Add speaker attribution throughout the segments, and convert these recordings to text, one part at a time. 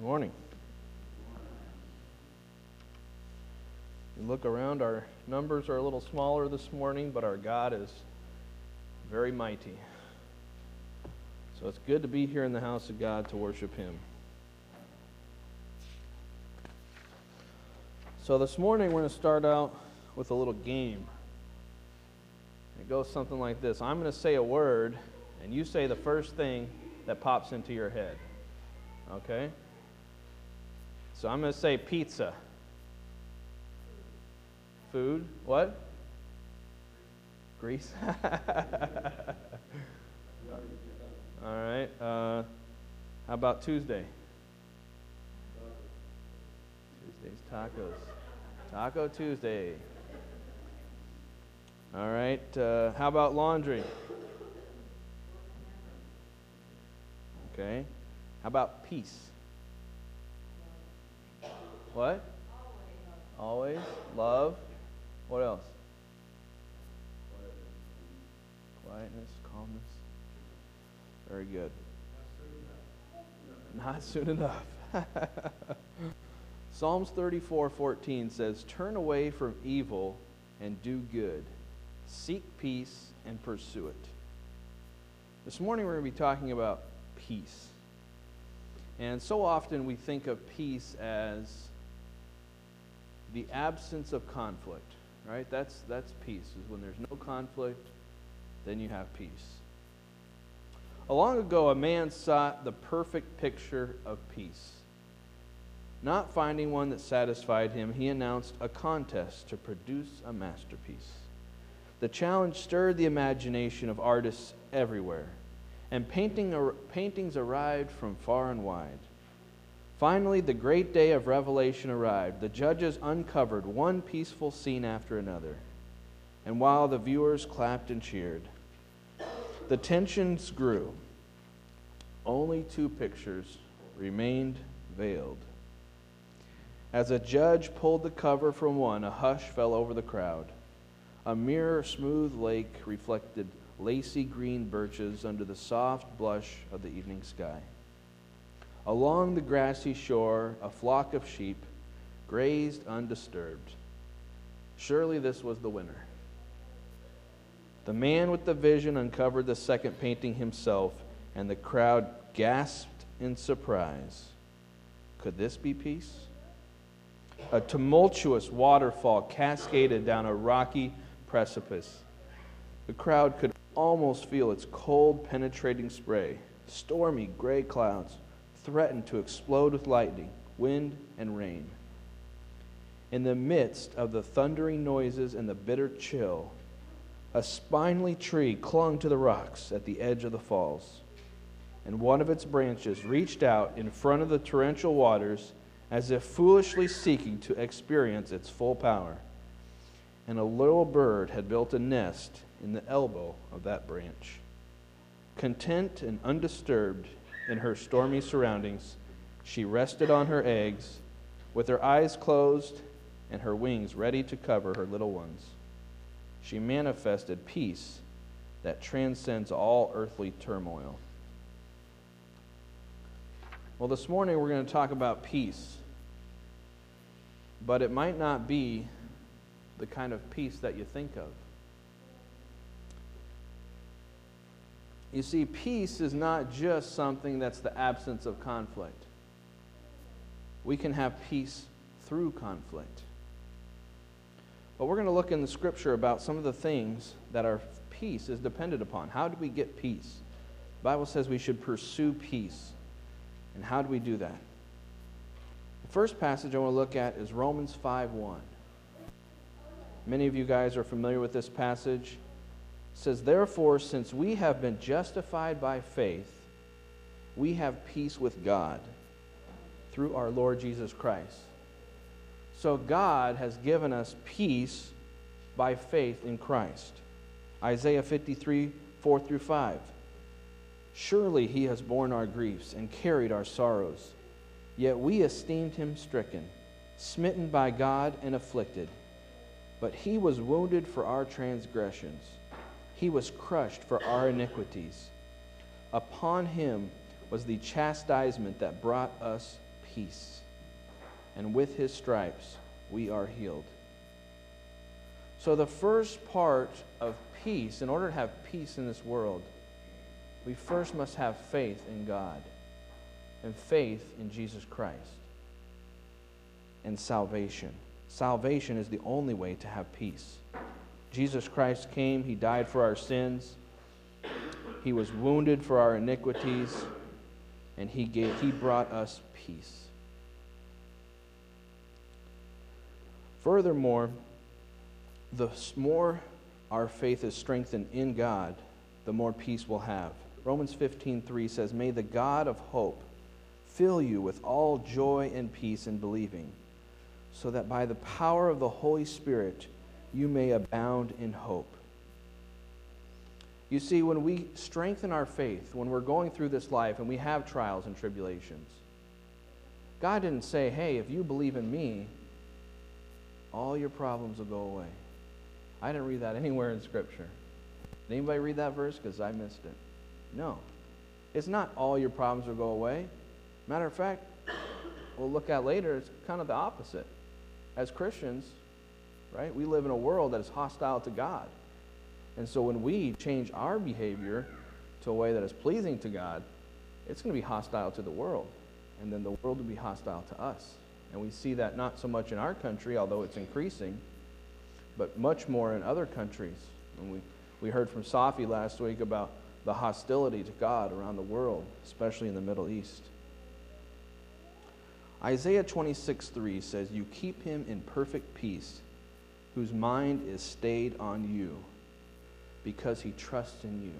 Speaker 1: Morning. You look around, our numbers are a little smaller this morning, but our God is very mighty. So it's good to be here in the house of God to worship Him. So this morning we're going to start out with a little game. It goes something like this. I'm going to say a word, and you say the first thing that pops into your head. Okay? So I'm going to say pizza. Food. What? Grease. All right. How about Tuesday? Tuesday's tacos. Taco Tuesday. All right. How about laundry? Okay. How about peace? What? Always. Love. What else? Quietness, calmness. Very good. Not soon enough. Psalms 34:14 says, "Turn away from evil and do good. Seek peace and pursue it." This morning we're going to be talking about peace. And so often we think of peace as the absence of conflict, right? That's peace. Is when there's no conflict, then you have peace. Long ago, a man sought the perfect picture of peace. Not finding one that satisfied him, he announced a contest to produce a masterpiece. The challenge stirred the imagination of artists everywhere, and paintings arrived from far and wide. Finally, the great day of revelation arrived. The judges uncovered one peaceful scene after another, and while the viewers clapped and cheered, the tensions grew. Only two pictures remained veiled. As a judge pulled the cover from one, a hush fell over the crowd. A mirror smooth lake reflected lacy green birches under the soft blush of the evening sky. Along the grassy shore, a flock of sheep grazed undisturbed. Surely this was the winner. The man with the vision uncovered the second painting himself, and the crowd gasped in surprise. Could this be peace? A tumultuous waterfall cascaded down a rocky precipice. The crowd could almost feel its cold, penetrating spray. Stormy gray clouds threatened to explode with lightning, wind, and rain. In the midst of the thundering noises and the bitter chill, a spindly tree clung to the rocks at the edge of the falls, and one of its branches reached out in front of the torrential waters as if foolishly seeking to experience its full power. And a little bird had built a nest in the elbow of that branch. Content and undisturbed in her stormy surroundings, she rested on her eggs, with her eyes closed and her wings ready to cover her little ones. She manifested peace that transcends all earthly turmoil. Well, this morning we're going to talk about peace, but it might not be the kind of peace that you think of. You see, peace is not just something that's the absence of conflict. We can have peace through conflict. But we're going to look in the Scripture about some of the things that our peace is dependent upon. How do we get peace? The Bible says we should pursue peace. And how do we do that? The first passage I want to look at is Romans 5:1. Many of you guys are familiar with this passage. It says, "Therefore, since we have been justified by faith, we have peace with God through our Lord Jesus Christ." So God has given us peace by faith in Christ. Isaiah 53:4-5. "Surely he has borne our griefs and carried our sorrows. Yet we esteemed him stricken, smitten by God and afflicted. But he was wounded for our transgressions. He was crushed for our iniquities. Upon him was the chastisement that brought us peace. And with his stripes we are healed. So the first part of peace, in order to have peace in this world, we first must have faith in God and faith in Jesus Christ and salvation. Salvation is the only way to have peace. Jesus Christ came, he died for our sins, he was wounded for our iniquities, and he brought us peace. Furthermore, the more our faith is strengthened in God, the more peace we'll have. Romans 15:3 says, "May the God of hope fill you with all joy and peace in believing, so that by the power of the Holy Spirit you may abound in hope." You see, when we strengthen our faith, when we're going through this life and we have trials and tribulations, God didn't say, "Hey, if you believe in me, all your problems will go away." I didn't read that anywhere in Scripture. Did anybody read that verse? Because I missed it. No. It's not all your problems will go away. Matter of fact, we'll look at later, it's kind of the opposite. As Christians, right, we live in a world that is hostile to God. And so when we change our behavior to a way that is pleasing to God, it's going to be hostile to the world. And then the world will be hostile to us. And we see that not so much in our country, although it's increasing, but much more in other countries. And we heard from Safi last week about the hostility to God around the world, especially in the Middle East. Isaiah 26:3 says, "You keep him in perfect peace, whose mind is stayed on you, because he trusts in you."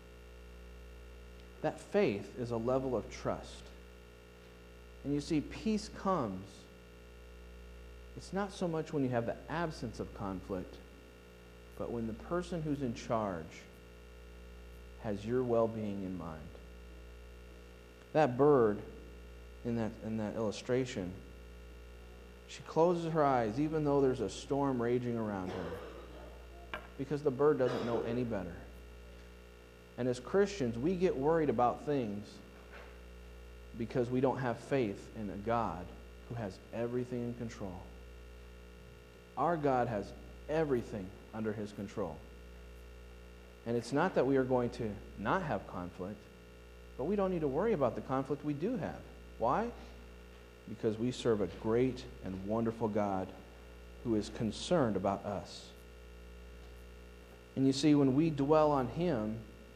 Speaker 1: That faith is a level of trust. And you see, peace comes. It's not so much when you have the absence of conflict, but when the person who's in charge has your well-being in mind. That bird in that illustration, she closes her eyes even though there's a storm raging around her, because the bird doesn't know any better. And as Christians, we get worried about things because we don't have faith in a God who has everything in control. Our God has everything under his control. And it's not that we are going to not have conflict, but we don't need to worry about the conflict we do have. Why? Because we serve a great and wonderful God who is concerned about us. And you see, when we dwell on him,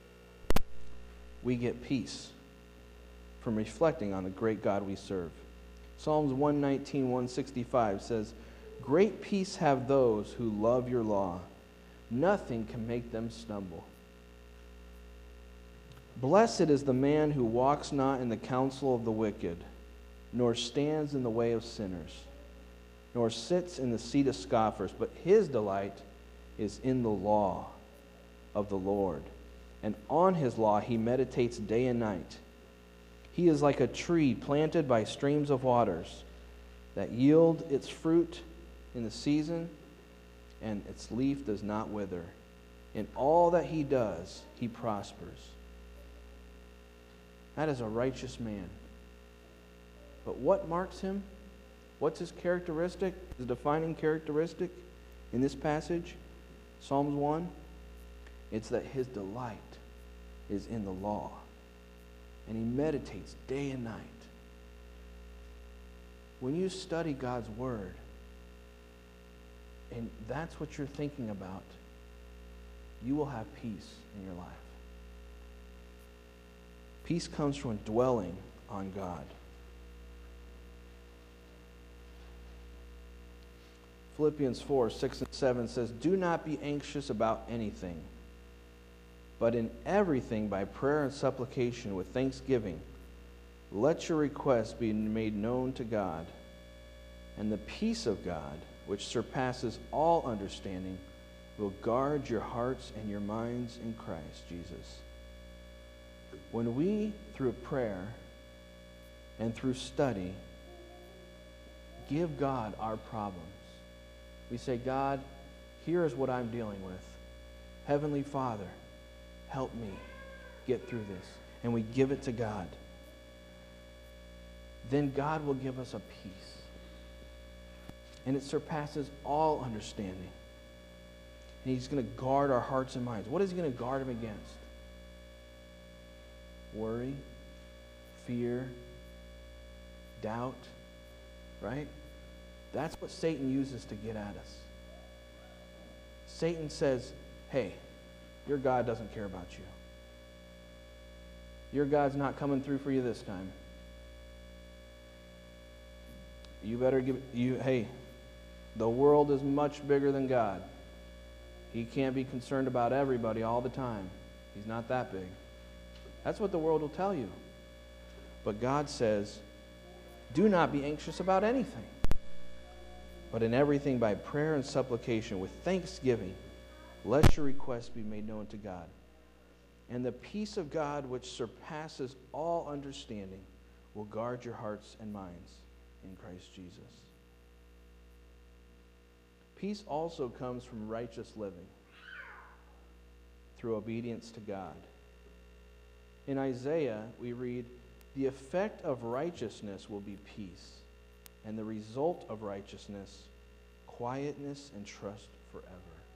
Speaker 1: we get peace from reflecting on the great God we serve. Psalms 119, 165 says, "Great peace have those who love your law. Nothing can make them stumble." "Blessed is the man who walks not in the counsel of the wicked, nor stands in the way of sinners, nor sits in the seat of scoffers, but his delight is in the law of the Lord. And on his law he meditates day and night. He is like a tree planted by streams of waters, that yield its fruit in the season, and its leaf does not wither. In all that he does, he prospers." That is a righteous man. But what marks him? What's his characteristic, his defining characteristic in this passage? Psalms 1, it's that his delight is in the law, and he meditates day and night. When you study God's word, and that's what you're thinking about, you will have peace in your life. Peace comes from dwelling on God. Philippians 4, 6 and 7 says, "Do not be anxious about anything, but in everything by prayer and supplication with thanksgiving, let your requests be made known to God, and the peace of God, which surpasses all understanding, will guard your hearts and your minds in Christ Jesus." When we, through prayer and through study, give God our problems, we say, "God, here is what I'm dealing with. Heavenly Father, help me get through this." And we give it to God. then God will give us a peace. And it surpasses all understanding. And He's going to guard our hearts and minds. What is He going to guard them against? Worry, fear, doubt, right? That's what Satan uses to get at us. Satan says, hey, your God doesn't care about you. Your God's not coming through for you this time. You better hey, the world is much bigger than God. He can't be concerned about everybody all the time. He's not that big. That's what the world will tell you. But God says, do not be anxious about anything, but in everything by prayer and supplication with thanksgiving, let your requests be made known to God. And the peace of God, which surpasses all understanding, will guard your hearts and minds in Christ Jesus. Peace also comes from righteous living through obedience to God. In Isaiah, we read, the effect of righteousness will be peace, and the result of righteousness, quietness and trust forever.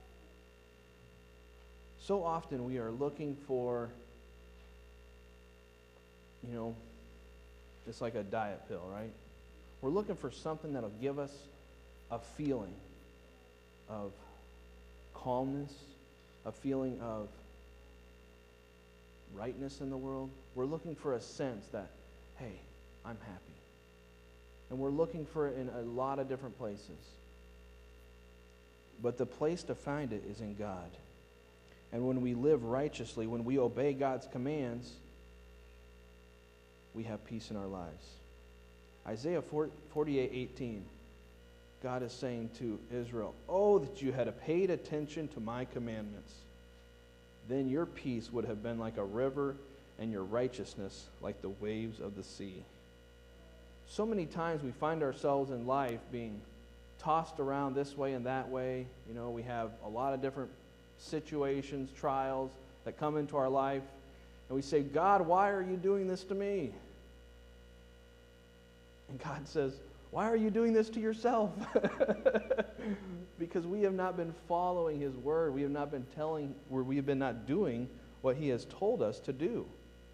Speaker 1: So often we are looking for, it's like a diet pill, right? We're looking for something that'll give us a feeling of calmness, a feeling of rightness in the world. We're looking for a sense that, hey, I'm happy. And we're looking for it in a lot of different places. But the place to find it is in God. And when we live righteously, when we obey God's commands, we have peace in our lives. Isaiah 48:18, God is saying to Israel, oh, that you had paid attention to my commandments. Then your peace would have been like a river, and your righteousness like the waves of the sea. So many times we find ourselves in life being tossed around this way and that way. We have a lot of different situations, trials that come into our life. And we say, God, why are you doing this to me? And God says, why are you doing this to yourself? Because we have not been following His word. We have not been not doing what He has told us to do.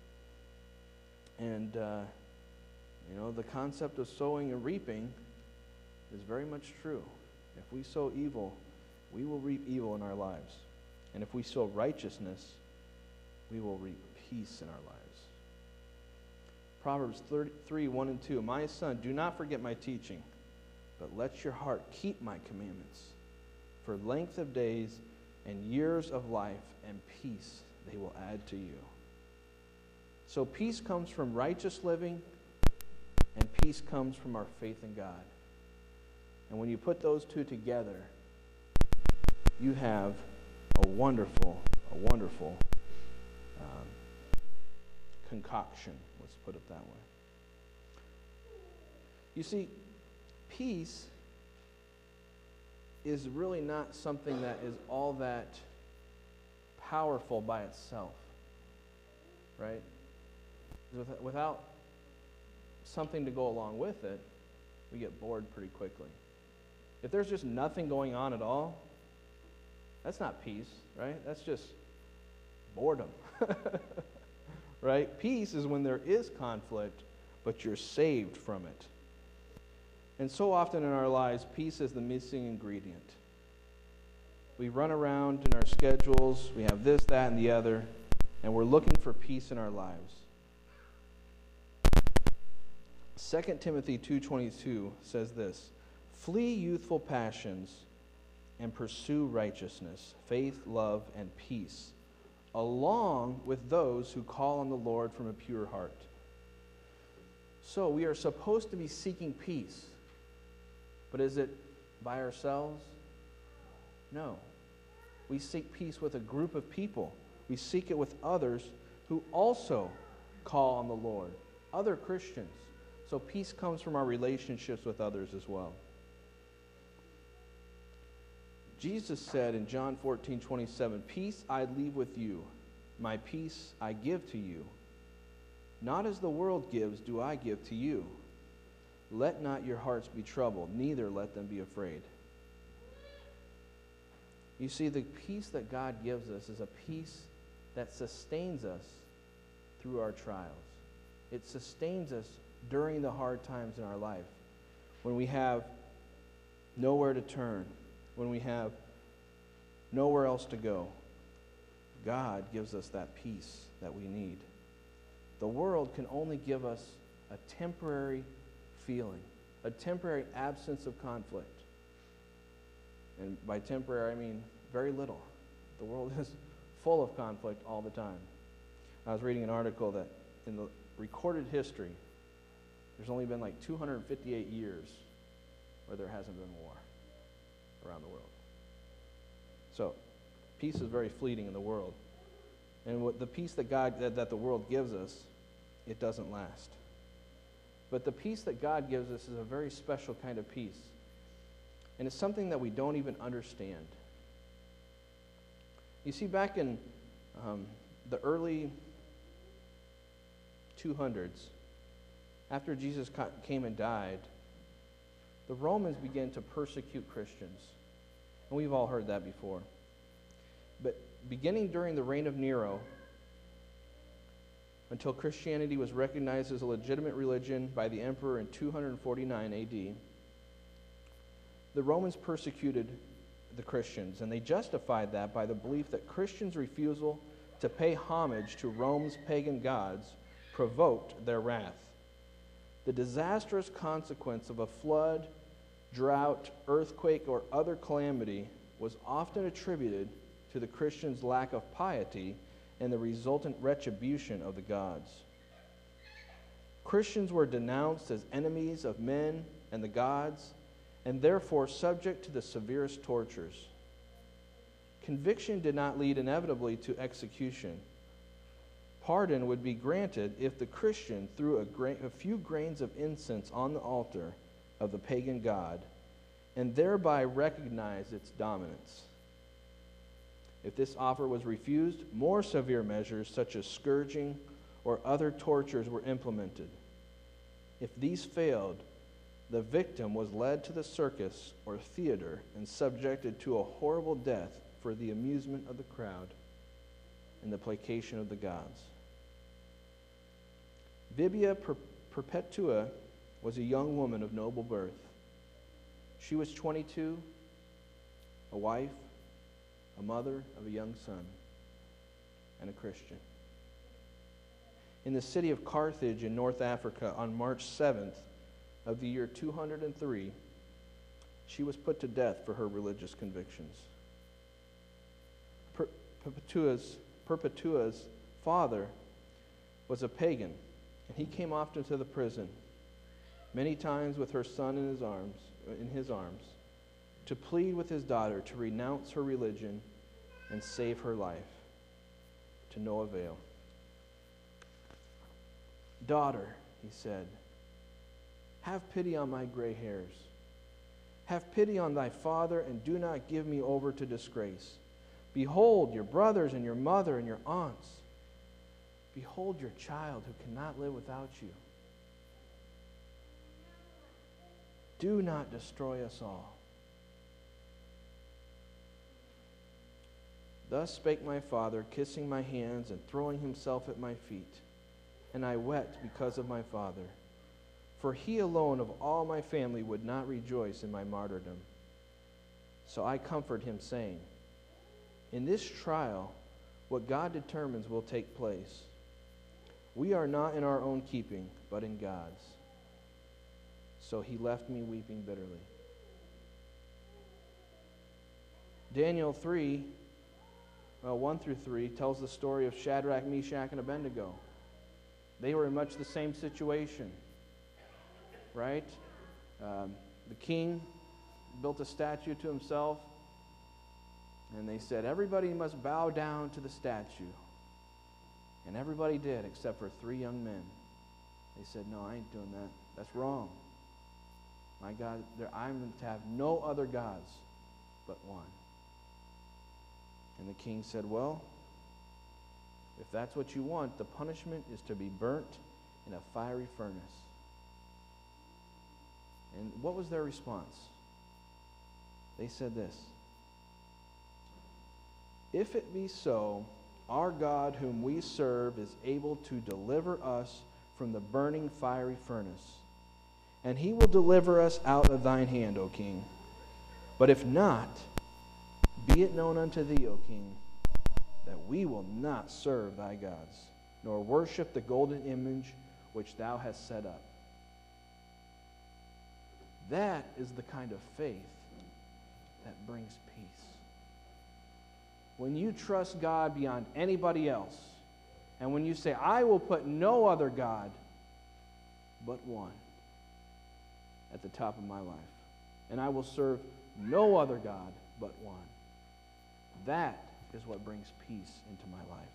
Speaker 1: And, the concept of sowing and reaping is very much true. If we sow evil, we will reap evil in our lives. And if we sow righteousness, we will reap peace in our lives. Proverbs 33:1-2, my son, do not forget my teaching, but let your heart keep my commandments. For length of days and years of life and peace they will add to you. So peace comes from righteous living, and peace comes from our faith in God. And when you put those two together, you have a wonderful concoction. Let's put it that way. You see, peace is really not something that is all that powerful by itself, right? Without something to go along with it, we get bored pretty quickly. If there's just nothing going on at all, that's not peace, right? That's just boredom, right? Peace is when there is conflict, but you're saved from it. And so often in our lives, peace is the missing ingredient. We run around in our schedules, we have this, that, and the other, and we're looking for peace in our lives. 2 Timothy 2:22 says this, flee youthful passions and pursue righteousness, faith, love, and peace, along with those who call on the Lord from a pure heart. So we are supposed to be seeking peace. But is it by ourselves? No. We seek peace with a group of people. We seek it with others who also call on the Lord, other Christians. So peace comes from our relationships with others as well. Jesus said in John 14:27, peace I leave with you, my peace I give to you. Not as the world gives do I give to you. Let not your hearts be troubled, neither let them be afraid. You see, the peace that God gives us is a peace that sustains us through our trials. It sustains us during the hard times in our life, when we have nowhere to turn, when we have nowhere else to go. God gives us that peace that we need. The world can only give us a temporary feeling, a temporary absence of conflict. And by temporary, I mean very little. The world is full of conflict all the time. I was reading an article that in the recorded history, there's only been like 258 years where there hasn't been war around the world. So, peace is very fleeting in the world. And what the peace that that the world gives us, it doesn't last. But the peace that God gives us is a very special kind of peace. And it's something that we don't even understand. You see, back in the early 200s, after Jesus came and died, the Romans began to persecute Christians. And we've all heard that before. But beginning during the reign of Nero, until Christianity was recognized as a legitimate religion by the emperor in 249 AD, the Romans persecuted the Christians, and they justified that by the belief that Christians' refusal to pay homage to Rome's pagan gods provoked their wrath. The disastrous consequence of a flood, drought, earthquake, or other calamity was often attributed to the Christians' lack of piety and the resultant retribution of the gods. Christians were denounced as enemies of men and the gods, and therefore subject to the severest tortures. Conviction did not lead inevitably to execution. Pardon would be granted if the Christian threw a few grains of incense on the altar of the pagan god and thereby recognized its dominance. If this offer was refused, more severe measures such as scourging or other tortures were implemented. If these failed, the victim was led to the circus or theater and subjected to a horrible death for the amusement of the crowd and the placation of the gods. Vibia Perpetua was a young woman of noble birth. She was 22, a wife, a mother of a young son, and a Christian. In the city of Carthage in North Africa on March 7th of the year 203, she was put to death for her religious convictions. Perpetua's father was a pagan, and he came often to the prison, many times with her son in his arms, to plead with his daughter to renounce her religion and save her life, to no avail. "Daughter," he said, "have pity on my gray hairs. Have pity on thy father, and do not give me over to disgrace. Behold your brothers and your mother and your aunts. Behold your child who cannot live without you. Do not destroy us all." Thus spake my father, kissing my hands and throwing himself at my feet. And I wept because of my father, for he alone of all my family would not rejoice in my martyrdom. So I comforted him, saying, "In this trial, what God determines will take place. We are not in our own keeping, but in God's." So he left me weeping bitterly. Daniel 3, 1 through 3 tells the story of Shadrach, Meshach, and Abednego. They were in much the same situation, right? The king built a statue to himself, and they said, everybody must bow down to the statue. And everybody did, except for 3 young men. They said, "No, I ain't doing that. That's wrong. My God, I'm to have no other gods but one." And the king said, "Well, if that's what you want, the punishment is to be burnt in a fiery furnace." And what was their response? They said this: "If it be so, our God whom we serve is able to deliver us from the burning fiery furnace, and he will deliver us out of thine hand, O king. But if not, be it known unto thee, O king, that we will not serve thy gods, nor worship the golden image which thou hast set up." That is the kind of faith that brings peace. When you trust God beyond anybody else, and when you say, "I will put no other God but one at the top of my life, and I will serve no other God but one," that is what brings peace into my life.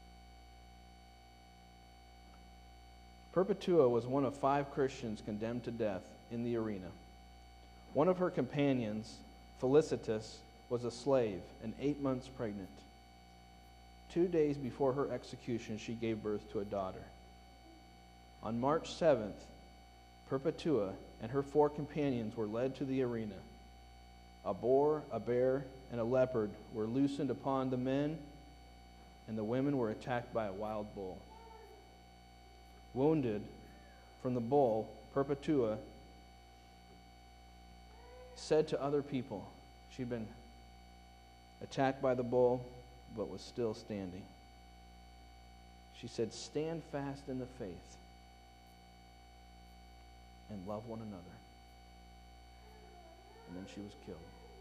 Speaker 1: Perpetua was one of 5 Christians condemned to death in the arena. One of her companions, Felicitas, was a slave and 8 months pregnant. 2 days before her execution, she gave birth to a daughter. On March 7th, Perpetua and her 4 companions were led to the arena. A boar, a bear, and a leopard were loosened upon the men, and the women were attacked by a wild bull. Wounded from the bull, Perpetua said to other people she'd been attacked by the bull, but was still standing. She said, "Stand fast in the faith and love one another." And then she was killed.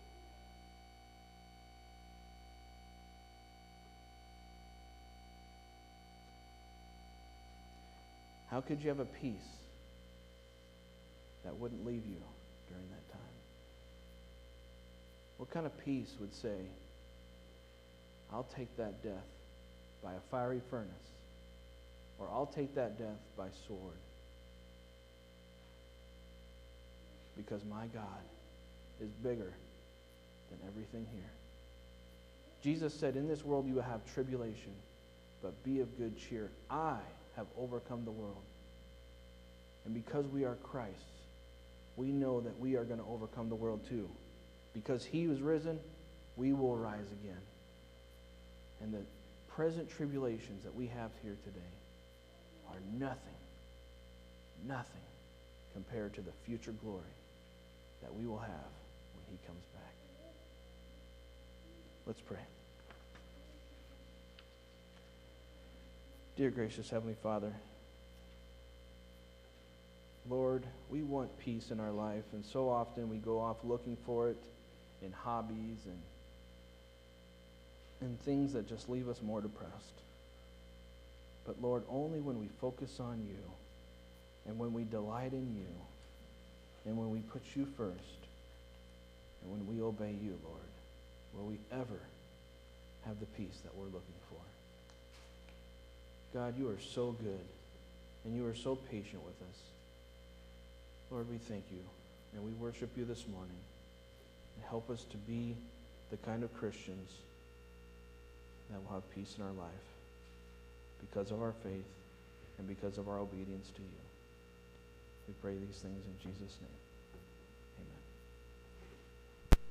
Speaker 1: How could you have a peace that wouldn't leave you during that time? What kind of peace would say, "I'll take that death by a fiery furnace," or "I'll take that death by sword, because my God is bigger than everything here"? Jesus said, "In this world you will have tribulation, but be of good cheer. I have overcome the world." And because we are Christ's, we know that we are going to overcome the world too. Because he was risen, we will rise again. And the present tribulations that we have here today are nothing compared to the future glory that we will have when he comes back. Let's pray. Dear gracious Heavenly Father, Lord, we want peace in our life, and so often we go off looking for it in hobbies and things that just leave us more depressed. But Lord, only when we focus on you, and when we delight in you, and when we put you first, and when we obey you, Lord, will we ever have the peace that we're looking for. God, you are so good, and you are so patient with us. Lord, we thank you, and we worship you this morning. And help us to be the kind of Christians that will have peace in our life because of our faith and because of our obedience to you. We pray these things in Jesus' name.